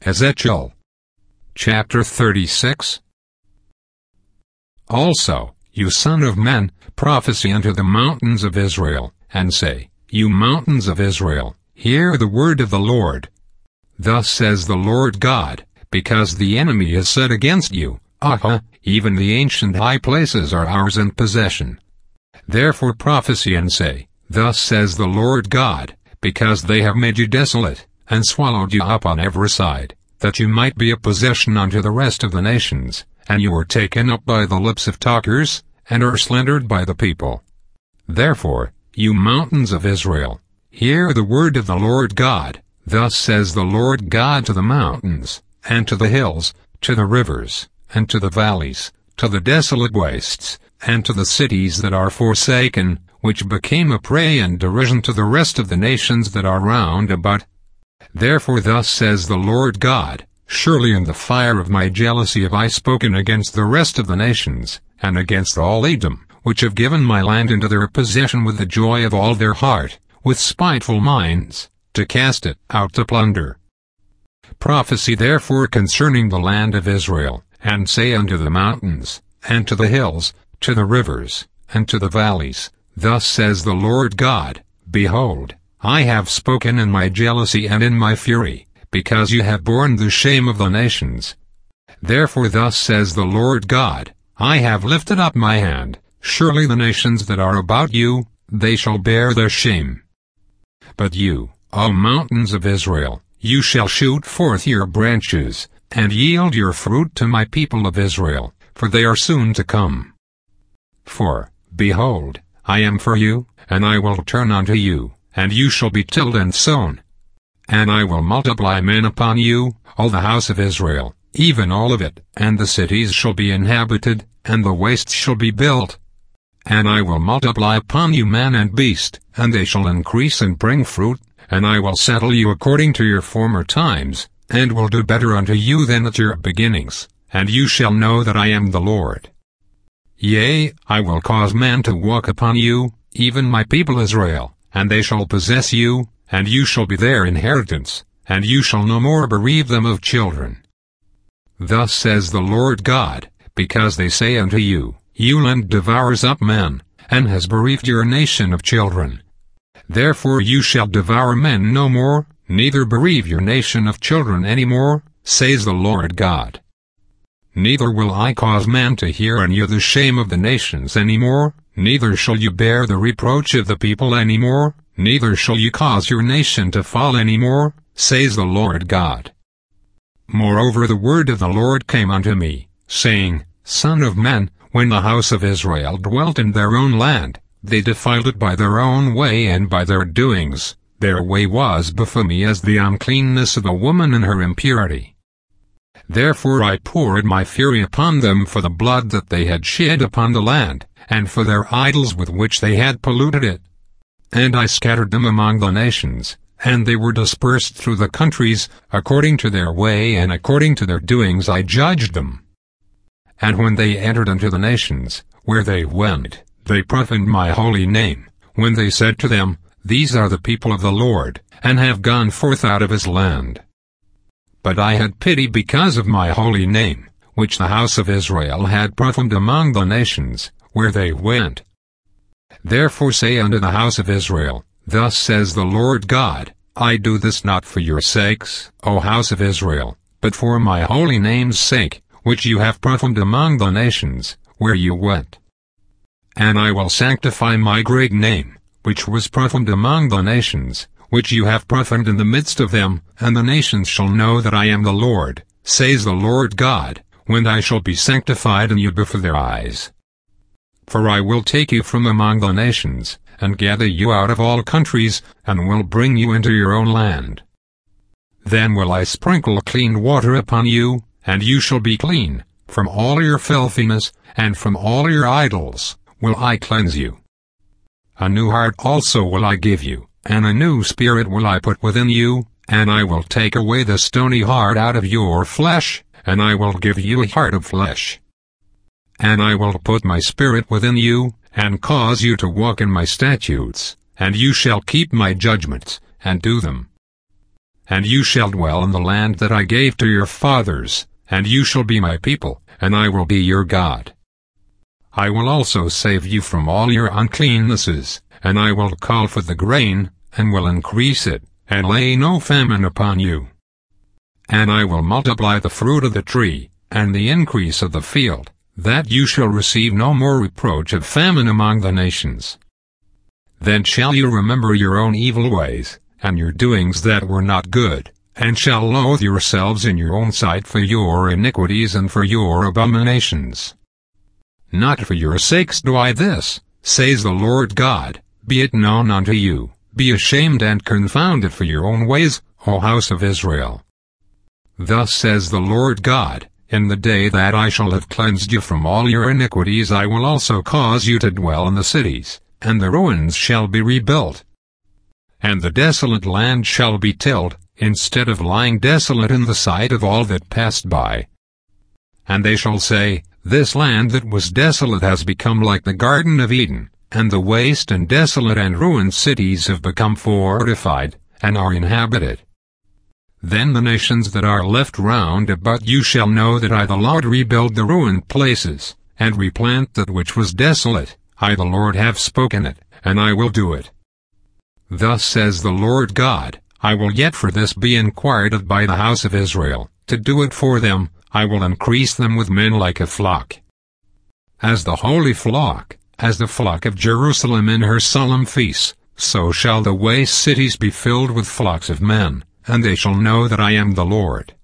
Ezekiel chapter 36. Also, you son of man, prophesy unto the mountains of Israel, and say, You mountains of Israel, hear the word of the Lord. Thus says the Lord God, because the enemy is set against you, even the ancient high places are ours in possession. Therefore prophesy and say, Thus says the Lord God, because they have made you desolate, and swallowed you up on every side, that you might be a possession unto the rest of the nations, and you are taken up by the lips of talkers, and are slandered by the people. Therefore, you mountains of Israel, hear the word of the Lord God. Thus says the Lord God to the mountains, and to the hills, to the rivers, and to the valleys, to the desolate wastes, and to the cities that are forsaken, which became a prey and derision to the rest of the nations that are round about. Therefore thus says the Lord God, Surely in the fire of my jealousy have I spoken against the rest of the nations, and against all Edom, which have given my land into their possession with the joy of all their heart, with spiteful minds, to cast it out to plunder. Prophesy therefore concerning the land of Israel, and say unto the mountains, and to the hills, to the rivers, and to the valleys, Thus says the Lord God, Behold, I have spoken in my jealousy and in my fury, because you have borne the shame of the nations. Therefore thus says the Lord God, I have lifted up my hand, surely the nations that are about you, they shall bear their shame. But you, O mountains of Israel, you shall shoot forth your branches, and yield your fruit to my people of Israel, for they are soon to come. For, behold, I am for you, and I will turn unto you, and you shall be tilled and sown. And I will multiply men upon you, all the house of Israel, even all of it, and the cities shall be inhabited, and the wastes shall be built. And I will multiply upon you man and beast, and they shall increase and bring fruit, and I will settle you according to your former times, and will do better unto you than at your beginnings, and you shall know that I am the Lord. Yea, I will cause man to walk upon you, even my people Israel, and they shall possess you, and you shall be their inheritance, and you shall no more bereave them of children. Thus says the Lord God, because they say unto you, Your land devours up men, and has bereaved your nation of children. Therefore you shall devour men no more, neither bereave your nation of children any more, says the Lord God. Neither will I cause man to hear on you the shame of the nations any more, neither shall you bear the reproach of the people any more, neither shall you cause your nation to fall any more, says the Lord God. Moreover the word of the Lord came unto me, saying, Son of man, when the house of Israel dwelt in their own land, they defiled it by their own way and by their doings. Their way was before me as the uncleanness of a woman in her impurity. Therefore I poured my fury upon them for the blood that they had shed upon the land, and for their idols with which they had polluted it. And I scattered them among the nations, and they were dispersed through the countries, according to their way and according to their doings I judged them. And when they entered into the nations, where they went, they profaned my holy name, when they said to them, These are the people of the Lord, and have gone forth out of his land. But I had pity because of my holy name, which the house of Israel had profaned among the nations, where they went. Therefore say unto the house of Israel, Thus says the Lord God, I do this not for your sakes, O house of Israel, but for my holy name's sake, which you have profaned among the nations, where you went. And I will sanctify my great name, which was profaned among the nations, which you have profaned in the midst of them, and the nations shall know that I am the Lord, says the Lord God, when I shall be sanctified in you before their eyes. For I will take you from among the nations, and gather you out of all countries, and will bring you into your own land. Then will I sprinkle clean water upon you, and you shall be clean, from all your filthiness, and from all your idols will I cleanse you. A new heart also will I give you, and a new spirit will I put within you, and I will take away the stony heart out of your flesh, and I will give you a heart of flesh. And I will put my spirit within you, and cause you to walk in my statutes, and you shall keep my judgments, and do them. and you shall dwell in the land that I gave to your fathers, and you shall be my people, and I will be your God. I will also save you from all your uncleannesses, and I will call for the grain, and will increase it, and lay no famine upon you. And I will multiply the fruit of the tree, and the increase of the field, that you shall receive no more reproach of famine among the nations. Then shall you remember your own evil ways, and your doings that were not good, and shall loathe yourselves in your own sight for your iniquities and for your abominations. Not for your sakes do I this, says the Lord God, be it known unto you, be ashamed and confounded for your own ways, O house of Israel. Thus says the Lord God, in the day that I shall have cleansed you from all your iniquities I will also cause you to dwell in the cities, and the ruins shall be rebuilt. And the desolate land shall be tilled, instead of lying desolate in the sight of all that passed by. And they shall say, this land that was desolate has become like the Garden of Eden, and the waste and desolate and ruined cities have become fortified, and are inhabited. Then the nations that are left round about you shall know that I the Lord rebuild the ruined places, and replant that which was desolate. I the Lord have spoken it, and I will do it. Thus says the Lord God, I will yet for this be inquired of by the house of Israel, to do it for them. I will increase them with men like a flock. As the holy flock, as the flock of Jerusalem in her solemn feasts, so shall the waste cities be filled with flocks of men, and they shall know that I am the Lord.